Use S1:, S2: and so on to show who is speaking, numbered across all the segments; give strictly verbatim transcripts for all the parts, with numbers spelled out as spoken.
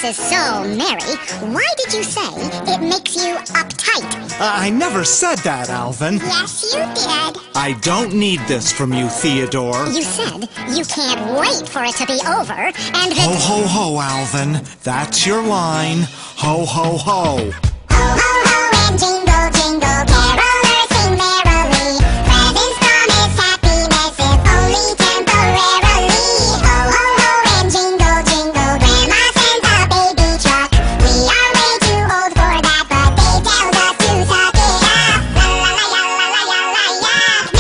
S1: Christmas is so merry, why did you say it makes you uptight?
S2: Uh, I never said that, Alvin.
S1: Yes, you did.
S2: I don't need this from you, Theodore.
S1: You said you can't wait for it to be over, and that...
S2: Ho, ho, ho, Alvin. That's your line. Ho, ho, ho.
S1: Ho, ho, ho, and jingle, jingle, carolers sing merrily. Presents promise happiness if only temporarily. Ho, ho, ho, and jingle, jingle, Grandma sends a baby truck. We are way too old for that, but they tell us to suck it up. La la la la la la la la la.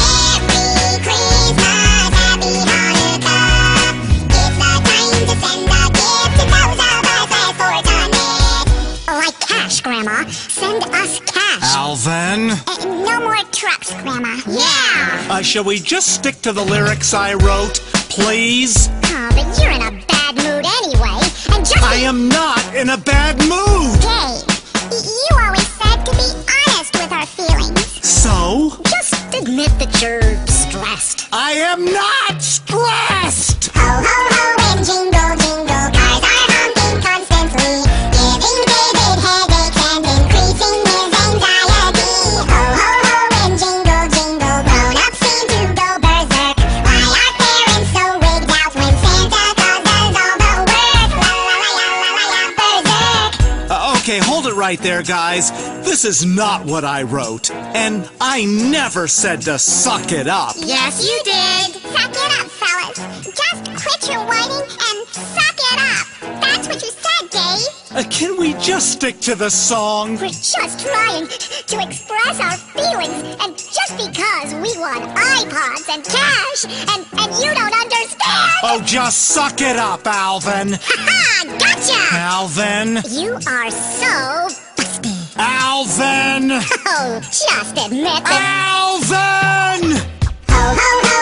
S1: Merry Christmas, Happy Hanukkah. It's the time to send a gift to those of us less fortunate. Like cash, Grandma. Send us cash.
S2: Alvin?
S1: Uh, no more trucks, Grandma. Yeah!
S2: Uh, shall we just stick to the lyrics I wrote, please?
S1: Oh, but you're in a bad mood anyway, and just...
S2: I am not in a bad mood!
S1: Hey, y- you always said to be honest with our feelings.
S2: So?
S1: Just admit that you're stressed.
S2: I am not stressed!
S1: Ho, ho, ho, and jingle, jingle, cars are honking constantly, giving David headaches and increasing his anxiety. Ho, ho, ho, and jingle, jingle, grown-ups seem to go berserk. Why are parents so wigged out when Santa Claus does all the work? La la la la la la la, berserk.
S2: Uh, okay, hold it right there, guys. This is not what I wrote. And I never said to suck it up.
S1: Yes, you did. Suck it up, fellas. Just quit your whining and suck it up. That's what you said, Dave.
S2: Uh, can we just stick to the song?
S1: We're just trying to express our feelings, and just because we want iPods and cash, and, and you don't understand.
S2: Oh, just suck it up, Alvin.
S1: Ha-ha! Gotcha!
S2: Alvin.
S1: You are so busty.
S2: Alvin.
S1: Oh, just admit it.
S2: Alvin!
S1: Ho, ho, ho.